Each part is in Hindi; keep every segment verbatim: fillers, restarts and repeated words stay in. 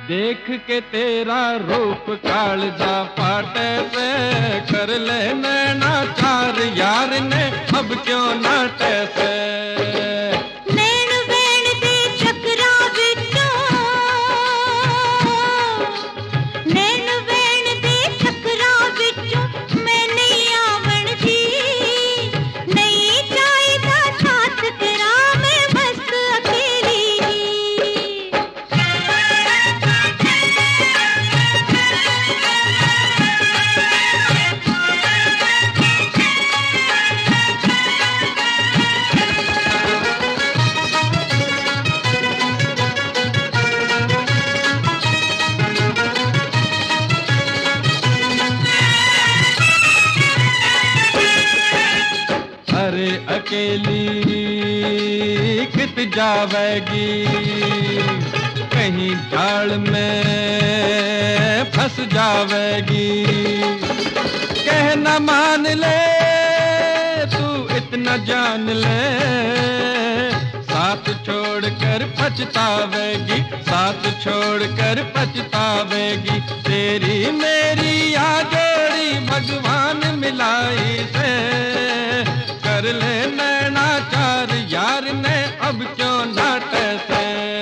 देख के तेरा रूप कालजा फाटे से कर ले नैना चार यार ने अब क्यों नाटे से नैन वैन दे चकरा विचों नैन वैन दे चकरा विचों मैं नहीं आवण जी नहीं चाहिदा साथ तेरा मैं मस्त अकेली अरे अकेली कित जावेगी कहीं झाड़ में फंस जावेगी कह न मान ले तू इतना जान ले साथ छोड़कर पछतावेगी साथ छोड़कर पछतावेगी तेरी मेरी या जोड़ी भगवान मिलाई से कर ले नैना चार यार ने अब क्यों नाटे से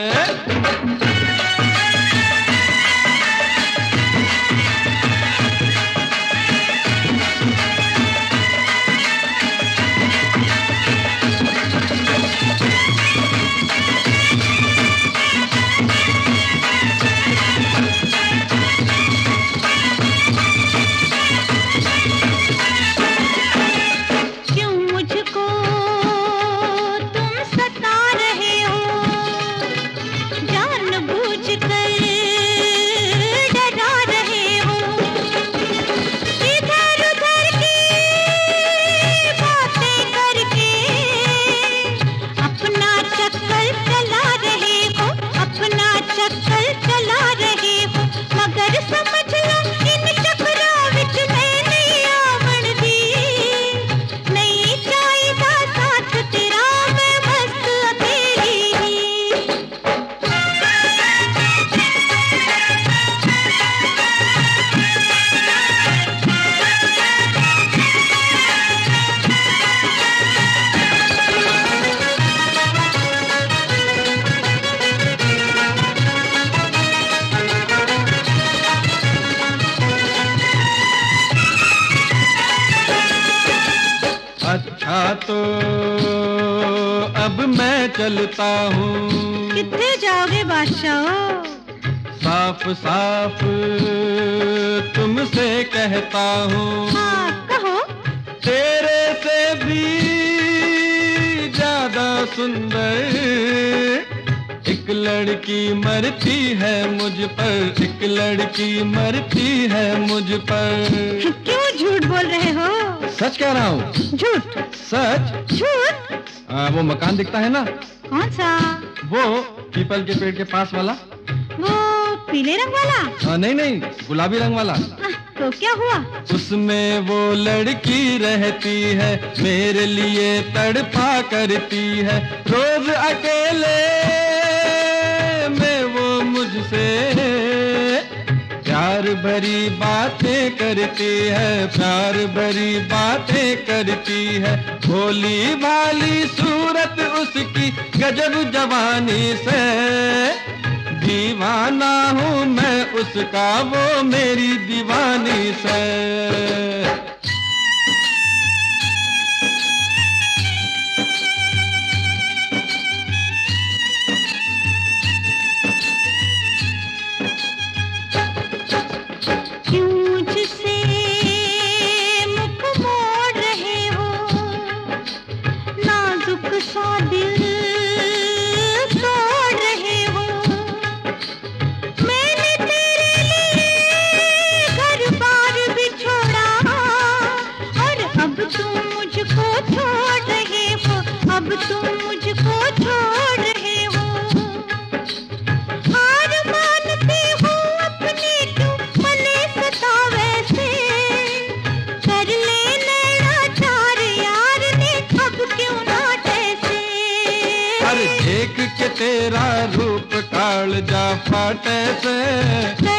अच्छा तो अब मैं चलता हूँ किथे जाओगे बादशाह साफ साफ तुमसे कहता हूँ हाँ कहो तेरे से भी ज्यादा सुंदर एक लड़की मरती है मुझ पर एक लड़की मरती है मुझ पर क्यों झूठ बोल रहे हो सच कह रहा हूँ झूठ सच झूठ आ, वो मकान दिखता है ना कौन सा वो पीपल के पेड़ के पास वाला वो पीले रंग वाला आ, नहीं नहीं गुलाबी रंग वाला आ, तो क्या हुआ उसमें वो लड़की रहती है मेरे लिए तड़पा करती है रोज अकेले में वो मुझसे प्यार भरी बातें करती है प्यार भरी बातें करती है भोली भाली सूरत उसकी गजब जवानी से दीवाना हूँ मैं उसका वो मेरी दीवानी से मैंने तेरे लिए घर बार भी छोड़ा देख के तेरा रूप काल जा फाटे से।